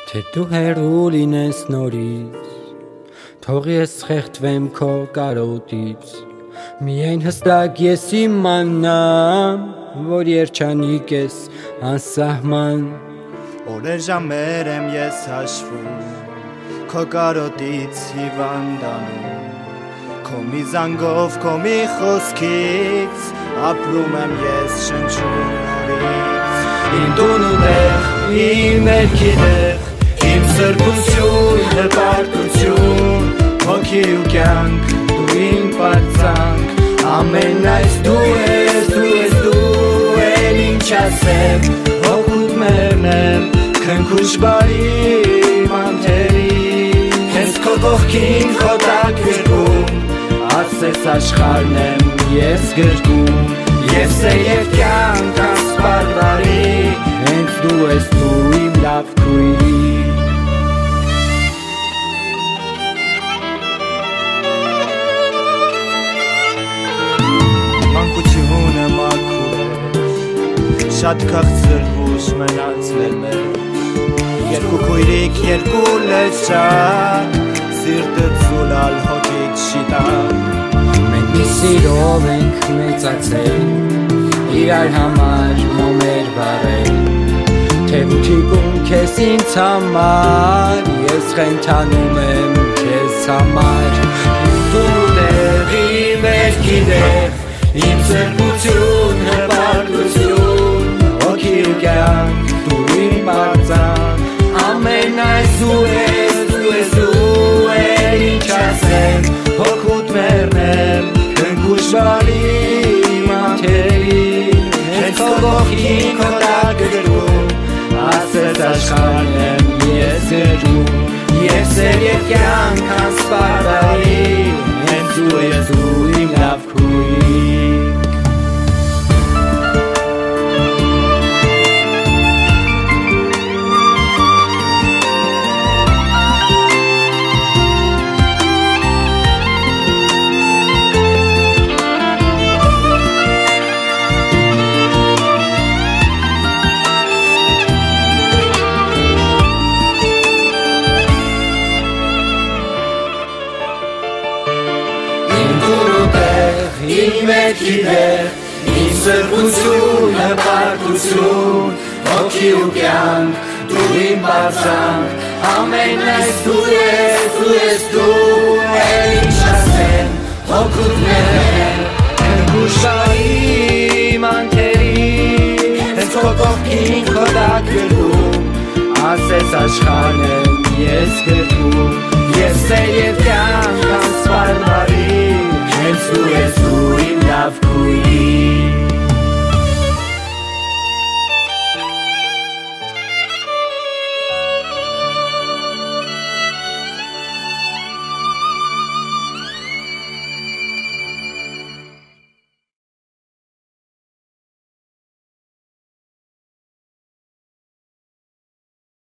Թե դու հեռու լինես նորից, թող ես խեղդվեմ քո կարոտից, միայն հստակ ես իմանամ, որ երջանիկ ես անսահման։ Օրեր ժամեր եմ ես հաշվում, քո կարոտից հիվանդանում, քո մի զանգով, քո մի խոսքից ապրում եմ ես շնչում նորից։ Իմ տուն ու տեղ, իմ ներքի տեղ, իմ սրբություն, հպարտություն, հոգի ու կյանք, դու իմ պարծանք, ամեն այս դու ես, դու էլ ինչ ասեմ, հոգուտ մերնեմ, քնքուշ բարի մանթերի, հենց քո կողքին քո տակ գրկում, ասես աշխարհն եմ ես գրկում, և սեր և կյանք ասպար բարի, հենց դու ես դու իմ լավ քույրի։ Մանկությունը մաքուր է, շատ քաղցր հուշ մնացել է, երկու քույրիկ, երկու լեզչակ, սիրտը ցուլալ հոգիդ շիտակ։ Մենք մի սիրով ենք մեծացել, իրար համար մոմեր վառել, թևուտի գում քեզ ինձ համար, ես խենթանում եմ քեզ համար։ Դու դեղ իմ երգի դեղ, իմ սրբություն, հպարտություն, հոգի ու կյանք, դու իմ պարծանք, ամեն այս դու ես, դու էլ ինչ ասեմ, հոգուտ մերնեմ, քնքուշ բարի մանթերի, հենց քո կողքին քո տակ գրկում, ասես աշխարհն եմ ես գրկում, և սեր և կյանք անսպար բարի, հենց դու ես դու իմ լավ քույրիկ։ Իմ երգի դեղ, իմ սրբություն, հպարտություն, հոգի ու կյանք, դու իմ պարծանք, ամեն այս դու ես, դու էլ ինչ ասեմ, հոգուտ մերնեմ, քնքուշ բարի մանթերի, հենց քո կողքին քո տակ գրկում, ասես աշխարհն եմ ես գրկում, և սեր և կյանք անսպար բարի, հենց դու ես դու իմ լավ քույրիկ։